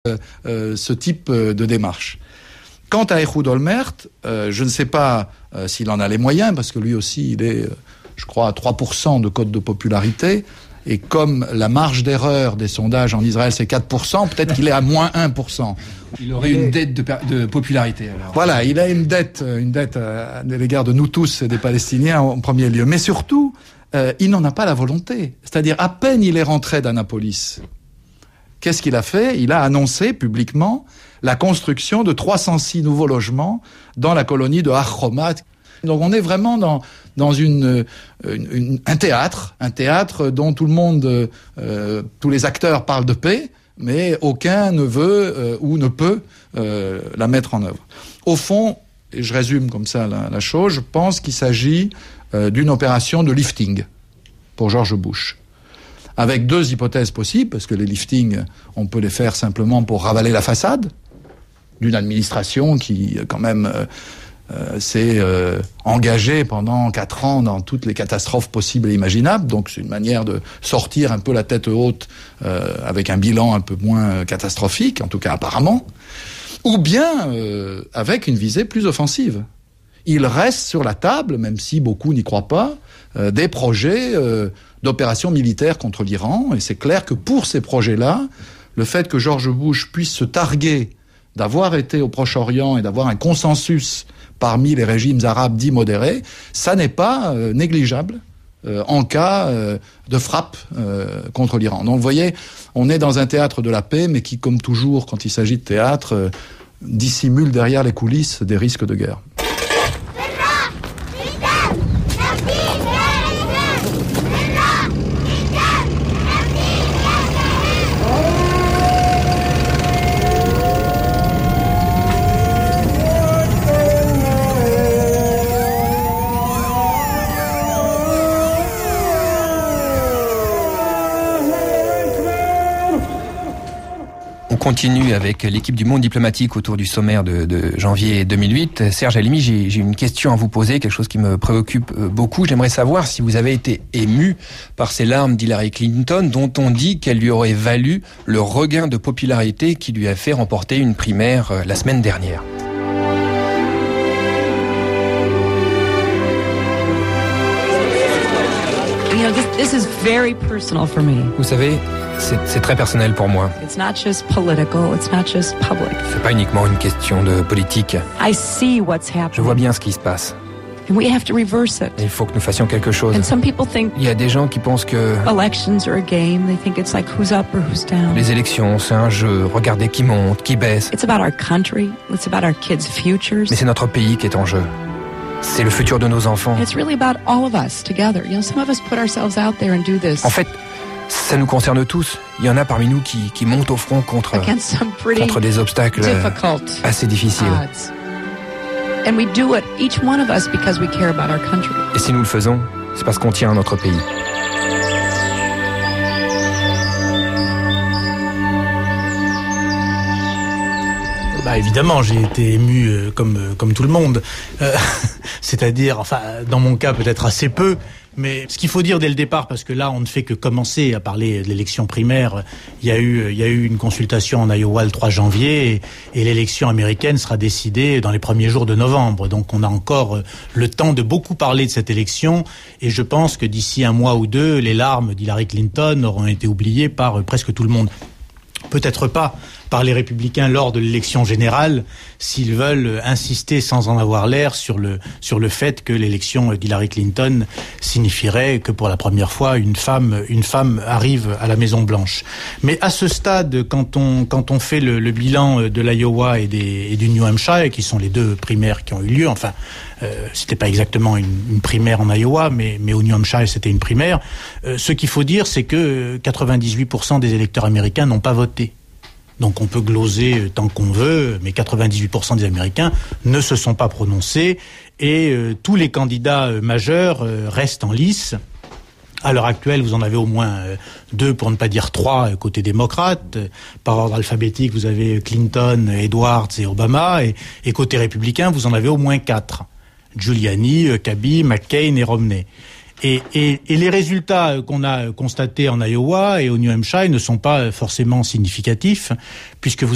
ce type de démarche. Quant à Ehud Olmert, je ne sais pas s'il en a les moyens, parce que lui aussi, il est, je crois, à 3% de cote de popularité. Et comme la marge d'erreur des sondages en Israël, c'est 4%, peut-être qu'il est à moins 1%. Il aurait une dette de popularité, alors. Voilà, il a une dette à l'égard de nous tous et des Palestiniens en premier lieu. Mais surtout, il n'en a pas la volonté. C'est-à-dire, à peine il est rentré d'Annapolis, qu'est-ce qu'il a fait ? Il a annoncé publiquement la construction de 306 nouveaux logements dans la colonie de Har Chomat. Donc on est vraiment dans un théâtre dont tout le monde, tous les acteurs parlent de paix, mais aucun ne veut ou ne peut la mettre en œuvre. Au fond, et je résume comme ça la chose, je pense qu'il s'agit d'une opération de lifting pour George Bush. Avec deux hypothèses possibles, parce que les liftings, on peut les faire simplement pour ravaler la façade d'une administration qui, quand même, s'est engagée pendant 4 ans dans toutes les catastrophes possibles et imaginables. Donc c'est une manière de sortir un peu la tête haute avec un bilan un peu moins catastrophique, en tout cas apparemment. Ou bien avec une visée plus offensive. Il reste sur la table, même si beaucoup n'y croient pas, des projets d'opérations militaires contre l'Iran. Et c'est clair que pour ces projets-là, le fait que George Bush puisse se targuer d'avoir été au Proche-Orient et d'avoir un consensus parmi les régimes arabes dits modérés, ça n'est pas négligeable en cas de frappe contre l'Iran. Donc vous voyez, on est dans un théâtre de la paix, mais qui, comme toujours, quand il s'agit de théâtre, dissimule derrière les coulisses des risques de guerre. On continue avec l'équipe du Monde diplomatique autour du sommaire de janvier 2008. Serge Halimi, j'ai une question à vous poser, quelque chose qui me préoccupe beaucoup. J'aimerais savoir si vous avez été ému par ces larmes d'Hillary Clinton, dont on dit qu'elle lui aurait valu le regain de popularité qui lui a fait remporter une primaire la semaine dernière. This is very personal for me. Vous savez, c'est très personnel pour moi. It's not just political, it's not just public. C'est pas uniquement une question de politique. I see what's happening. Je vois bien ce qui se passe. And we have to reverse it. Et il faut que nous fassions quelque chose. And some people think il y a des gens qui pensent que elections are a game. They think it's like who's up or who's down. Les élections, c'est un jeu. Regardez qui monte, qui baisse. It's about our country. It's about our kids' futures. Mais c'est notre pays qui est en jeu. C'est le futur de nos enfants. It's really about all of us together. You know, some of us put ourselves out there and do this. En fait, ça nous concerne tous. Il y en a parmi nous qui montent au front contre des obstacles assez difficiles. And we do it, each one of us, because we care about our country. Et si nous le faisons, c'est parce qu'on tient à notre pays. Évidemment, j'ai été ému comme tout le monde. C'est-à-dire, enfin, dans mon cas, peut-être assez peu. Mais ce qu'il faut dire dès le départ, parce que là, on ne fait que commencer à parler de l'élection primaire. Il y a eu une consultation en Iowa le 3 janvier et l'élection américaine sera décidée dans les premiers jours de novembre. Donc, on a encore le temps de beaucoup parler de cette élection. Et je pense que d'ici un mois ou deux, les larmes d'Hillary Clinton auront été oubliées par presque tout le monde. Peut-être pas par les républicains lors de l'élection générale, s'ils veulent insister sans en avoir l'air sur le fait que l'élection d'Hillary Clinton signifierait que pour la première fois une femme arrive à la Maison Blanche. Mais à ce stade, quand on fait le bilan de l'Iowa et du New Hampshire, qui sont les deux primaires qui ont eu lieu, enfin c'était pas exactement une primaire en Iowa, mais au New Hampshire c'était une primaire. Ce qu'il faut dire, c'est que 98% des électeurs américains n'ont pas voté. Donc on peut gloser tant qu'on veut, mais 98% des Américains ne se sont pas prononcés et tous les candidats majeurs restent en lice. À l'heure actuelle, vous en avez au moins 2, pour ne pas dire 3, côté démocrate. Par ordre alphabétique, vous avez Clinton, Edwards et Obama. Et côté républicain, vous en avez au moins 4. Giuliani, Cabby, McCain et Romney. Et les résultats qu'on a constatés en Iowa et au New Hampshire ne sont pas forcément significatifs, puisque vous